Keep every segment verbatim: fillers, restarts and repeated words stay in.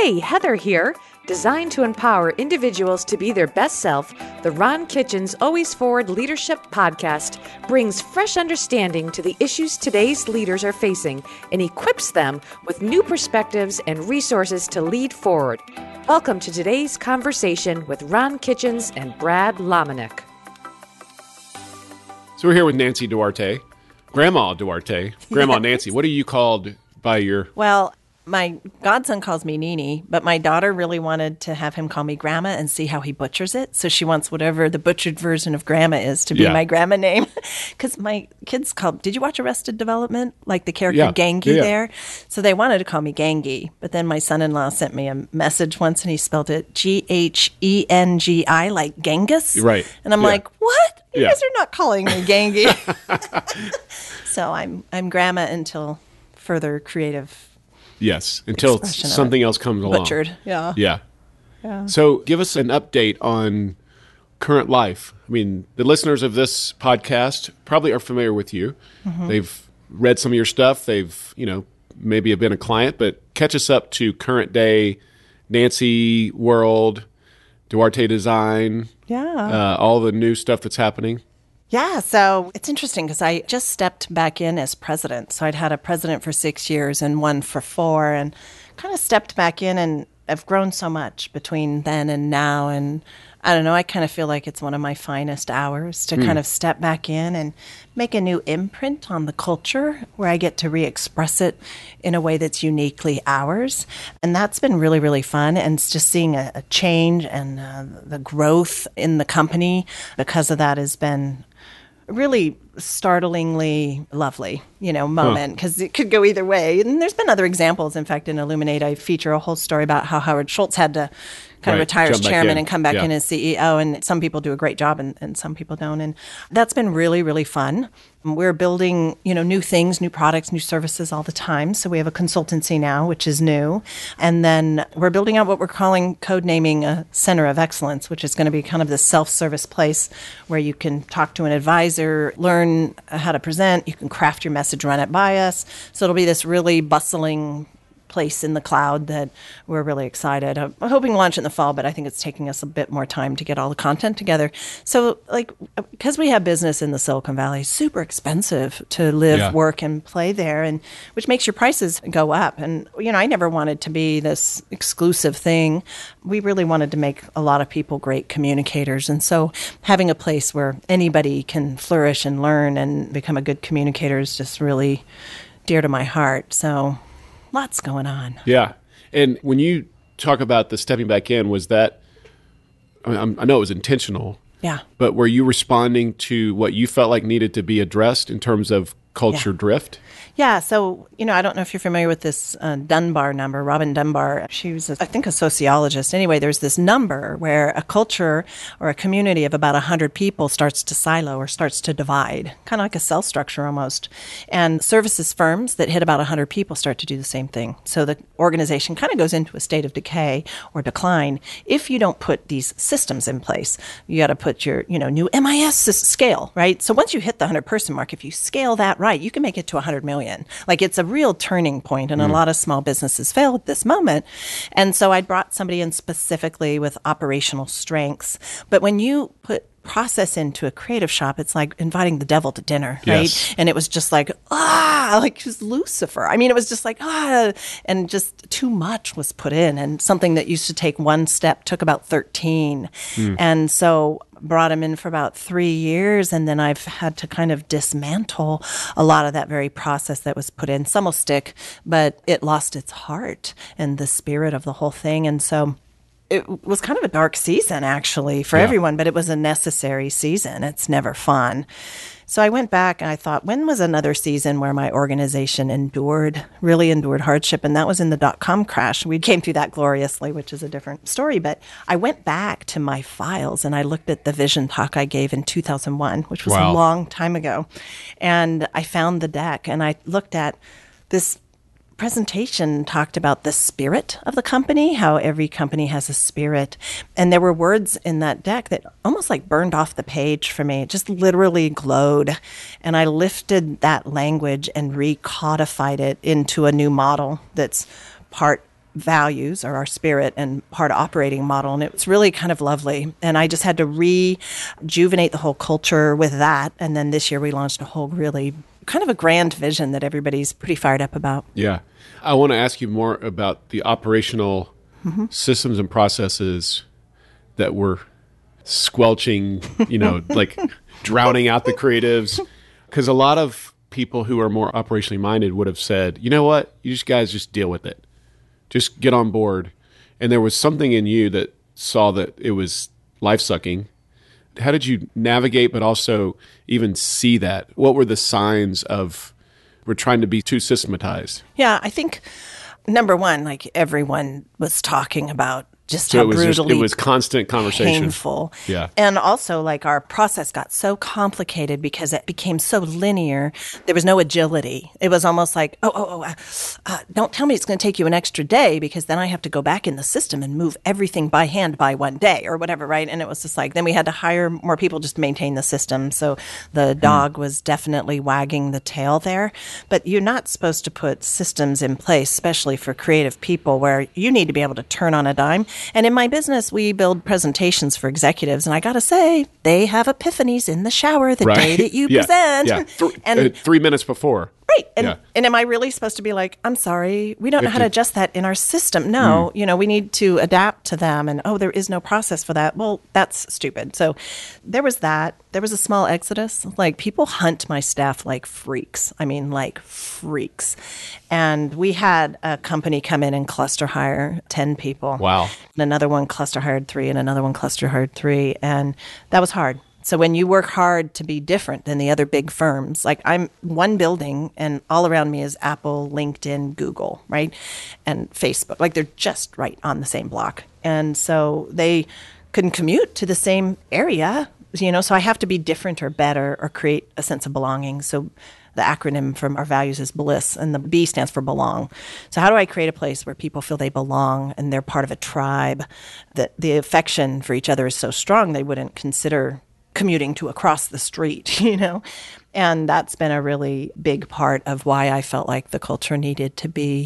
Hey, Heather here. Designed to empower individuals to be their best self, the Ron Kitchens Always Forward Leadership Podcast brings fresh understanding to the issues today's leaders are facing and equips them with new perspectives and resources to lead forward. Welcome to today's conversation with Ron Kitchens and Brad Lomenick. So we're here with Nancy Duarte, Grandma Duarte. Grandma Nancy, what are you called by your... Well, my godson calls me Nini, but my daughter really wanted to have him call me Grandma and see how he butchers it. So she wants whatever the butchered version of Grandma is to be Yeah. my grandma name. Because my kids call, did you watch Arrested Development? Like the character Yeah. Gangi Yeah, yeah. there? So they wanted to call me Gangi. But then my son-in-law sent me a message once and he spelled it G H E N G I, like Genghis. Right. And I'm Yeah. like, what? You Yeah. guys are not calling me Gangi. So I'm I'm Grandma until further creative Yes, until expression of something it. else comes along. Butchered. Yeah. Yeah. Yeah. So give us an update on current life. I mean, the listeners of this podcast probably are familiar with you. Mm-hmm. They've read some of your stuff. They've, you know, maybe have been a client, but catch us up to current day Nancy world, Duarte Design, Yeah. uh, all the new stuff that's happening. Yeah, so it's interesting because I just stepped back in as president. So I'd had a president for six years and one for four, and kind of stepped back in, and I've grown so much between then and now. And I don't know, I kind of feel like it's one of my finest hours to kind of step back in and make a new imprint on the culture where I get to re-express it in a way that's uniquely ours. And that's been really, really fun. And it's just seeing a, a change and uh, the growth in the company because of that has been really startlingly lovely, you know, moment, because it could go either way. And there's been other examples. In fact, in Illuminate, I feature a whole story about how Howard Schultz had to kind Right, of retire as jump back chairman in. and come back Yeah. in as C E O. And some people do a great job and, and some people don't. And that's been really, really fun. We're building, you know, new things, new products, new services all the time. So we have a consultancy now, which is new. And then we're building out what we're calling, code naming a center of excellence, which is going to be kind of this self-service place where you can talk to an advisor, learn how to present, you can craft your message, run it by us. So it'll be this really bustling place in the cloud that we're really excited. I'm hoping to launch in the fall, but I think it's taking us a bit more time to get all the content together. So, like, because we have business in the Silicon Valley, it's super expensive to live, Yeah. work, and play there, and which makes your prices go up. And, you know, I never wanted to be this exclusive thing. We really wanted to make a lot of people great communicators. And so having a place where anybody can flourish and learn and become a good communicator is just really dear to my heart. So lots going on. Yeah. And when you talk about the stepping back in, was that, I, mean, I'm- I know it was intentional, Yeah. but were you responding to what you felt like needed to be addressed in terms of culture Yeah. drift? Yeah, so, you know, I don't know if you're familiar with this uh, Dunbar number, Robin Dunbar. She was, a, I think, a sociologist. Anyway, there's this number where a culture or a community of about one hundred people starts to silo or starts to divide, kind of like a cell structure almost. And services firms that hit about one hundred people start to do the same thing. So the organization kind of goes into a state of decay or decline if you don't put these systems in place. You got to put your, you know, new M I S sys- scale, right? So once you hit the one hundred person mark, if you scale that right, you can make it to one hundred million. Like, it's a real turning point, and a lot of small businesses fail at this moment. And so I brought somebody in specifically with operational strengths. But when you put process into a creative shop, it's like inviting the devil to dinner, right? Yes. And it was just like, ah, like it was Lucifer. I mean, it was just like, ah, and just too much was put in. And something that used to take one step took about thirteen. And so brought him in for about three years, and then I've had to kind of dismantle a lot of that very process that was put in. Some will stick, but it lost its heart and the spirit of the whole thing. And so it was kind of a dark season, actually, for Yeah. everyone, but it was a necessary season. It's never fun. So I went back and I thought, when was another season where my organization endured, really endured hardship? And that was in the dot-com crash. We came through that gloriously, which is a different story. But I went back to my files and I looked at the vision talk I gave in two thousand one, which was Wow. a long time ago. And I found the deck and I looked at this presentation talked about the spirit of the company, how every company has a spirit. And there were words in that deck that almost like burned off the page for me. It just literally glowed. And I lifted that language and recodified it into a new model that's part values or our spirit and part operating model. And it's really kind of lovely. And I just had to rejuvenate the whole culture with that. And then this year we launched a whole really kind of a grand vision that everybody's pretty fired up about. Yeah. I want to ask you more about the operational Mm-hmm. systems and processes that were squelching, you know, like drowning out the creatives. Because a lot of people who are more operationally minded would have said, you know what, you just guys just deal with it. Just get on board. And there was something in you that saw that it was life-sucking. How did you navigate, but also even see that? What were the signs of we're trying to be too systematized? Yeah, I think number one, like everyone was talking about just So how it was just, brutally it was constant conversation. painful. Yeah. And also, like, our process got so complicated because it became so linear. There was no agility. It was almost like, oh, oh, oh, uh, uh, don't tell me it's going to take you an extra day because then I have to go back in the system and move everything by hand by one day or whatever, right? And it was just like, then we had to hire more people just to maintain the system. So the dog was definitely wagging the tail there. But you're not supposed to put systems in place, especially for creative people, where you need to be able to turn on a dime. And in my business, we build presentations for executives. And I got to say, they have epiphanies in the shower the Right. day that you yeah. present. Yeah. Th- And uh, three minutes before. Right. And, Yeah. and am I really supposed to be like, I'm sorry, we don't know how to to- adjust that in our system? No, Hmm. you know, we need to adapt to them. And, oh, there is no process for that. Well, that's stupid. So there was that. There was a small exodus. Like, people hunt my staff like freaks. I mean, like freaks. And we had a company come in and cluster hire ten people. Wow. And another one cluster hired three, and another one cluster hired three. And that was hard. So when you work hard to be different than the other big firms, like I'm one building and all around me is Apple, LinkedIn, Google, right? And Facebook. Like, they're just right on the same block. And so they couldn't commute to the same area, you know, so I have to be different or better or create a sense of belonging. So the acronym from our values is BLISS, and the B stands for belong. So how do I create a place where people feel they belong and they're part of a tribe, that the affection for each other is so strong they wouldn't consider commuting to across the street, you know? And that's been a really big part of why I felt like the culture needed to be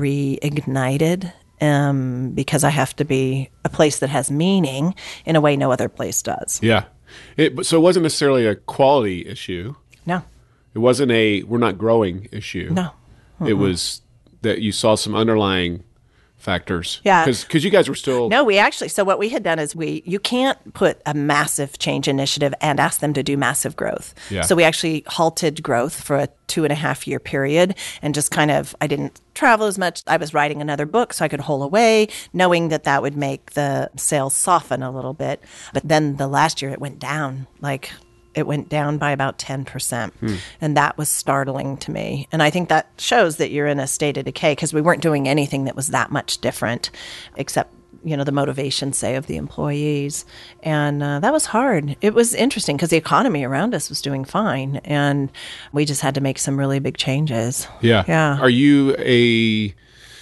reignited, um, because I have to be a place that has meaning in a way no other place does. Yeah. It, so it wasn't necessarily a quality issue. No, It wasn't a we're not growing issue. no. It was that you saw some underlying factors. Yeah. Because you guys were still. No, we actually, so what we had done is we, you can't put a massive change initiative and ask them to do massive growth. Yeah. So we actually halted growth for a two and a half year period and just kind of, I didn't travel as much. I was writing another book so I could hole away, knowing that that would make the sales soften a little bit. But then the last year it went down, like it went down by about ten percent. Hmm. And that was startling to me. And I think that shows that you're in a state of decay because we weren't doing anything that was that much different except, you know, the motivation, say, of the employees. And uh, that was hard. It was interesting because the economy around us was doing fine. And we just had to make some really big changes. Yeah. Yeah. Are you a.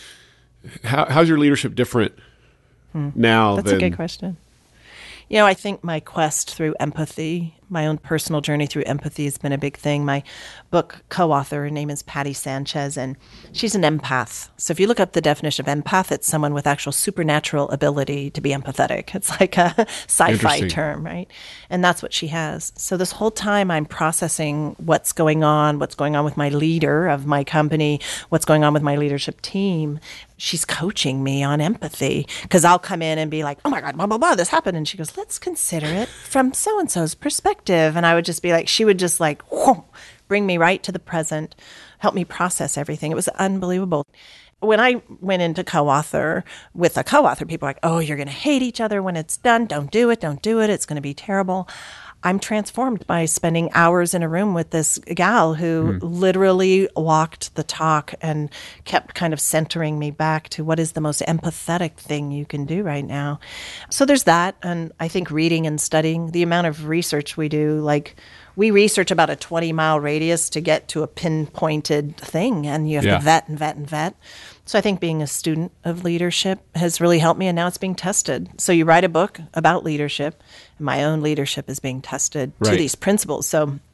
How, how's your leadership different now That's than. a good question. You know, I think my quest through empathy, my own personal journey through empathy has been a big thing. My book co-author, her name is Patty Sanchez, and she's an empath. So if you look up the definition of empath, it's someone with actual supernatural ability to be empathetic. It's like a sci-fi Interesting. term, right? And that's what she has. So this whole time I'm processing what's going on, what's going on with my leader of my company, what's going on with my leadership team. She's coaching me on empathy because I'll come in and be like, oh my God, blah, blah, blah, this happened. And she goes, let's consider it from so-and-so's perspective. And I would just be like, she would just like, whoa, bring me right to the present, help me process everything. It was unbelievable. When I went into co-author with a co-author, people were like, oh, you're going to hate each other when it's done. Don't do it. Don't do it. It's going to be terrible. I'm transformed by spending hours in a room with this gal who Hmm. literally walked the talk and kept kind of centering me back to what is the most empathetic thing you can do right now. So there's that. And I think reading and studying, the amount of research we do, like we research about a twenty mile radius to get to a pinpointed thing, and you have Yeah. to vet and vet and vet. So I think being a student of leadership has really helped me, and now it's being tested. So you write a book about leadership, and my own leadership is being tested to Right. these principles. So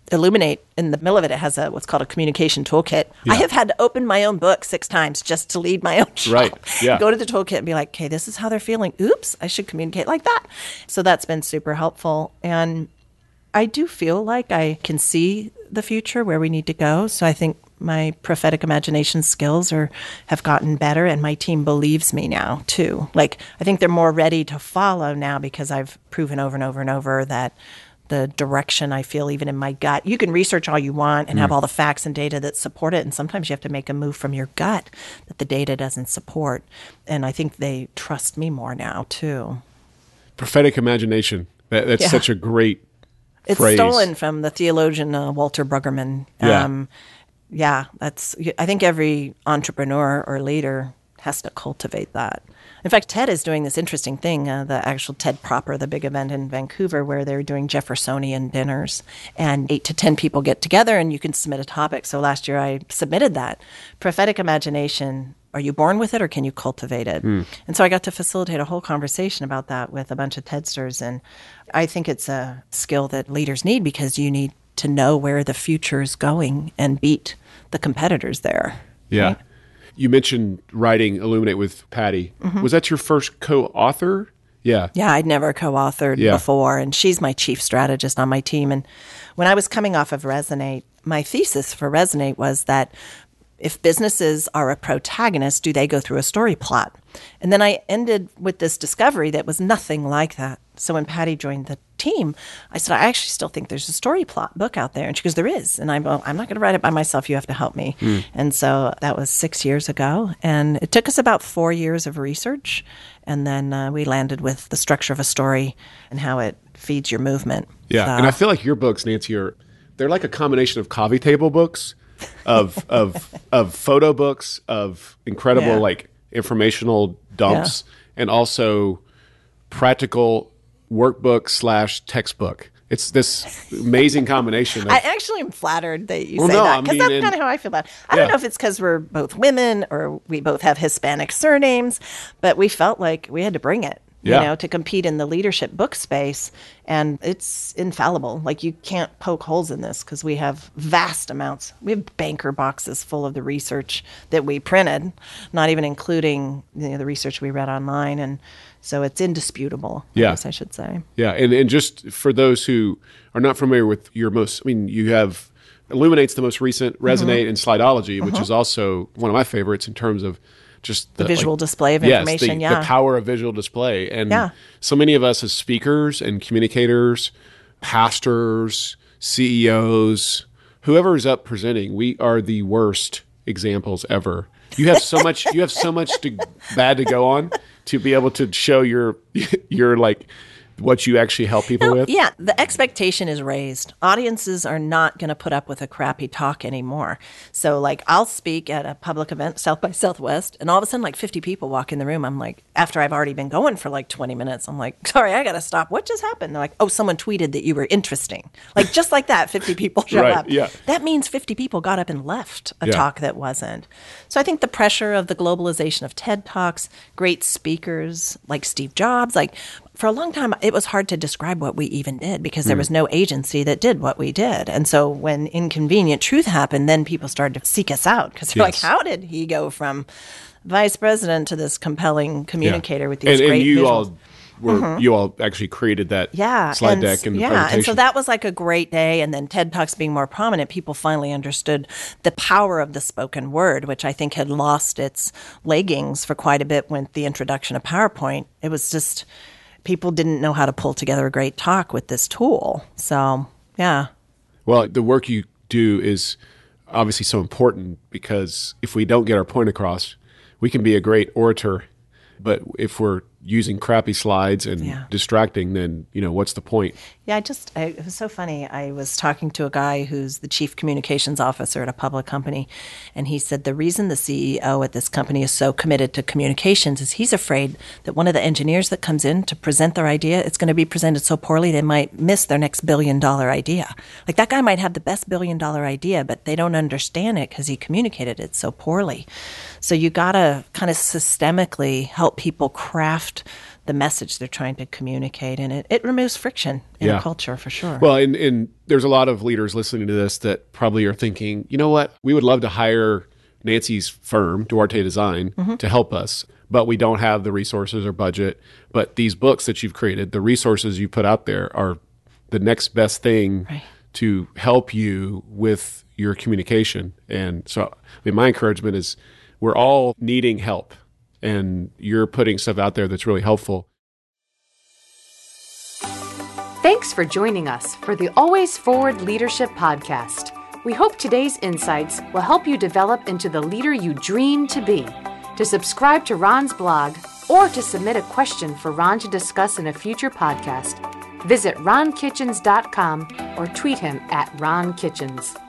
Illuminate, in the middle of it, it has a what's called a communication toolkit. Yeah. I have had to open my own book six times just to lead my own show. Right, yeah. Go to the toolkit and be like, okay, this is how they're feeling. Oops, I should communicate like that. So that's been super helpful. And I do feel like I can see the future where we need to go. So I think my prophetic imagination skills are have gotten better, and my team believes me now too. Like, I think they're more ready to follow now because I've proven over and over and over that the direction I feel, even in my gut. You can research all you want and mm. have all the facts and data that support it, and sometimes you have to make a move from your gut that the data doesn't support. And I think they trust me more now too. Prophetic imagination. That, that's yeah. such a great It's phrase. Stolen from the theologian uh, Walter Brueggemann. Yeah. Um, yeah, that's. I think every entrepreneur or leader has to cultivate that. In fact, TED is doing this interesting thing, uh, the actual TED Proper, the big event in Vancouver, where they're doing Jeffersonian dinners, and eight to ten people get together, and you can submit a topic. So last year I submitted that. Prophetic imagination, are you born with it or can you cultivate it? Mm. And so I got to facilitate a whole conversation about that with a bunch of TEDsters, and I think it's a skill that leaders need because you need to know where the future is going and beat the competitors there. Yeah. Right? You mentioned writing Illuminate with Patty. Mm-hmm. Was that your first co-author? Yeah. Yeah, I'd never co-authored yeah. before, and she's my chief strategist on my team. And when I was coming off of Resonate, my thesis for Resonate was that if businesses are a protagonist, do they go through a story plot? And then I ended with this discovery that was nothing like that. So when Patty joined the team, I said, I actually still think there's a story plot book out there. And she goes, there is. And I'm, well, I'm not going to write it by myself. You have to help me. Mm. And so that was six years ago. And it took us about four years of research. And then uh, we landed with the structure of a story and how it feeds your movement. Yeah. So. And I feel like your books, Nancy, are they're like a combination of coffee table books, of of of photo books, of incredible yeah. like informational dumps, yeah. and also practical workbook slash textbook. It's this amazing combination. Of, I actually am flattered that you well, say no, that, because that's and, kind of how I feel about it. I yeah. don't know if it's because we're both women or we both have Hispanic surnames, but we felt like we had to bring it. Yeah. You know, to compete in the leadership book space. And it's infallible. Like, you can't poke holes in this because we have vast amounts. We have banker boxes full of the research that we printed, not even including you know, the research we read online. And so it's indisputable, yeah. I guess I should say. Yeah. And, and just for those who are not familiar with your most, I mean, you have Illuminate's the most recent, Resonate, mm-hmm. and Slideology, which mm-hmm. is also one of my favorites in terms of just the, the visual like, display of yes, information, the, yeah. the power of visual display. And yeah. so many of us as speakers and communicators, pastors, C E Os, whoever is up presenting, we are the worst examples ever. You have so much you have so much to, bad to go on to be able to show your your like what you actually help people no, with? Yeah, the expectation is raised. Audiences are not going to put up with a crappy talk anymore. So, like, I'll speak at a public event, South by Southwest, and all of a sudden, like, fifty people walk in the room. I'm like, after I've already been going for, like, twenty minutes, I'm like, sorry, I got to stop. What just happened? They're like, oh, someone tweeted that you were interesting. Like, just like that, fifty people show right, up. Yeah. That means fifty people got up and left a yeah. talk that wasn't. So I think the pressure of the globalization of TED Talks, great speakers like Steve Jobs, like, for a long time, it was hard to describe what we even did because there was no agency that did what we did. And so when Inconvenient Truth happened, then people started to seek us out because they're yes. like, how did he go from vice president to this compelling communicator yeah. with these and, great and you visuals? all were mm-hmm. you all actually created that yeah, slide and, deck and the yeah, presentation. and so that was like a great day. And then TED Talks being more prominent, people finally understood the power of the spoken word, which I think had lost its leggings for quite a bit with the introduction of PowerPoint. It was just... people didn't know how to pull together a great talk with this tool. So, yeah. Well, the work you do is obviously so important because if we don't get our point across, we can be a great orator, but if we're using crappy slides and yeah. distracting, then, you know, what's the point? Yeah, I just, I, it was so funny. I was talking to a guy who's the chief communications officer at a public company, and he said the reason the C E O at this company is so committed to communications is he's afraid that one of the engineers that comes in to present their idea, it's going to be presented so poorly they might miss their next billion dollar idea. Like, that guy might have the best billion dollar idea, but they don't understand it because he communicated it so poorly. So you got to kind of systemically help people craft craft the message they're trying to communicate, and it, it removes friction in Yeah. a culture for sure. Well, and, and there's a lot of leaders listening to this that probably are thinking, you know what, we would love to hire Nancy's firm, Duarte Design, mm-hmm. to help us, but we don't have the resources or budget. But these books that you've created, the resources you put out there are the next best thing right. to help you with your communication. And so I mean, my encouragement is we're all needing help, and you're putting stuff out there that's really helpful. Thanks for joining us for the Always Forward Leadership Podcast. We hope today's insights will help you develop into the leader you dream to be. To subscribe to Ron's blog or to submit a question for Ron to discuss in a future podcast, visit ron kitchens dot com or tweet him at Ron Kitchens.